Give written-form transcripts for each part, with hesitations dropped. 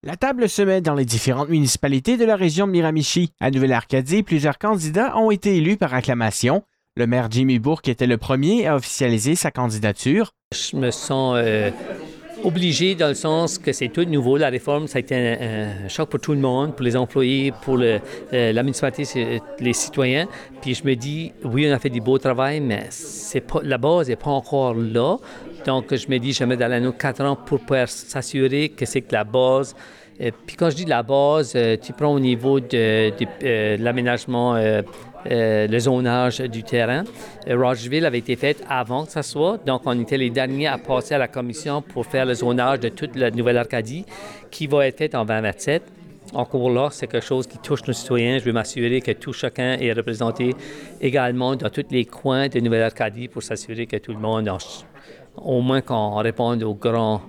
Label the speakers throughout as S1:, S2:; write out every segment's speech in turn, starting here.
S1: La table se met dans les différentes municipalités de la région de Miramichi. À Nouvelle-Arcadie, plusieurs candidats ont été élus par acclamation. Le maire Jimmy Bourque était le premier à officialiser sa candidature.
S2: Je me sens obligé dans le sens que c'est tout nouveau. La réforme, ça a été un choc pour tout le monde, pour les employés, pour la municipalité, les citoyens. Puis je me dis, oui, on a fait du beau travail, mais la base n'est pas encore là. Donc je me dis, je vais mettre dans l'anneau 4 ans pour pouvoir s'assurer que c'est que la base. Puis quand je dis la base, tu prends au niveau de l'aménagement, le zonage du terrain. Rogerville avait été fait avant que ça soit, donc on était les derniers à passer à la commission pour faire le zonage de toute la Nouvelle-Arcadie qui va être fait en 2027. Encore là, c'est quelque chose qui touche nos citoyens. Je veux m'assurer que tout chacun est représenté également dans tous les coins de Nouvelle-Arcadie pour s'assurer que tout le monde, au moins qu'on réponde aux grands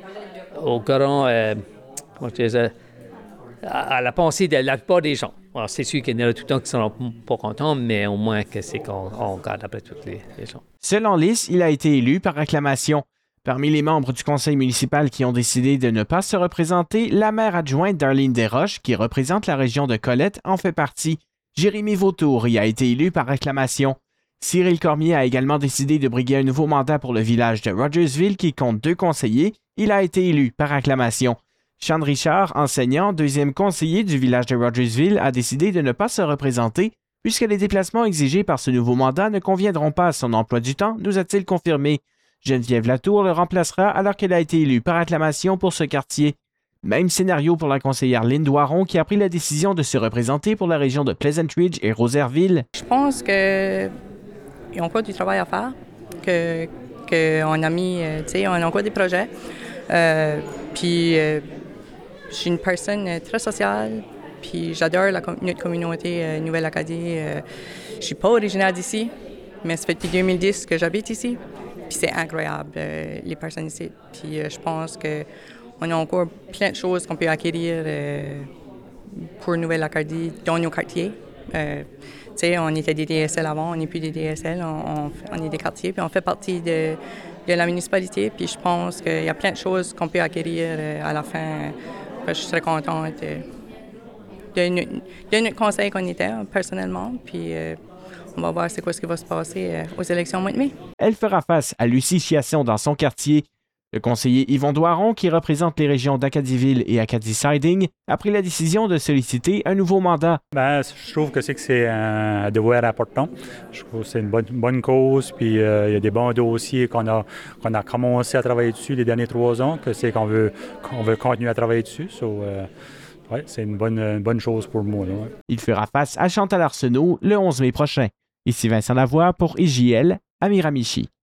S2: à la pensée de la plupart des gens. Alors, c'est sûr qu'il y en a tout le temps qui ne seront pas contents, mais au moins que c'est qu'on garde après tous les gens.
S1: Selon Lys, il a été élu par acclamation. Parmi les membres du conseil municipal qui ont décidé de ne pas se représenter, la maire adjointe Darlene Desroches, qui représente la région de Colette, en fait partie. Jérémy Vautour y a été élu par acclamation. Cyril Cormier a également décidé de briguer un nouveau mandat pour le village de Rogersville qui compte 2 conseillers. Il a été élu par acclamation. Sean Richard, enseignant, 2e conseiller du village de Rogersville, a décidé de ne pas se représenter puisque les déplacements exigés par ce nouveau mandat ne conviendront pas à son emploi du temps, nous a-t-il confirmé. Geneviève Latour le remplacera alors qu'elle a été élue par acclamation pour ce quartier. Même scénario pour la conseillère Lynn Doiron qui a pris la décision de se représenter pour la région de Pleasant Ridge et Rosaireville.
S3: Je pense qu'ils ont encore du travail à faire, qu'on a mis, on a encore des projets. Je suis une personne très sociale, puis j'adore notre communauté Nouvelle-Acadie. Je ne suis pas originaire d'ici, mais ça fait depuis 2010 que j'habite ici. Puis c'est incroyable, les personnes ici. Puis je pense qu'on a encore plein de choses qu'on peut acquérir pour Nouvelle-Acadie dans nos quartiers. On était des DSL avant, on n'est plus des DSL, on est des quartiers, puis on fait partie de la municipalité. Puis je pense qu'il y a plein de choses qu'on peut acquérir à la fin. Je serais contente de notre conseil qu'on était, personnellement. Puis on va voir c'est quoi ce qui va se passer aux élections au mois de mai.
S1: Elle fera face à Lucie Chiasson dans son quartier. Le conseiller Yvon Doiron, qui représente les régions d'Acadieville et Acadie-Siding, a pris la décision de solliciter un nouveau mandat.
S4: Je trouve que c'est un devoir important. Je trouve que c'est une bonne cause, puis il y a des bons dossiers qu'on a commencé à travailler dessus les derniers 3 ans, qu'on veut continuer à travailler dessus. C'est une bonne chose pour moi. Là, ouais.
S1: Il fera face à Chantal Arsenault le 11 mai prochain. Ici Vincent Lavoie pour IJL à Miramichi.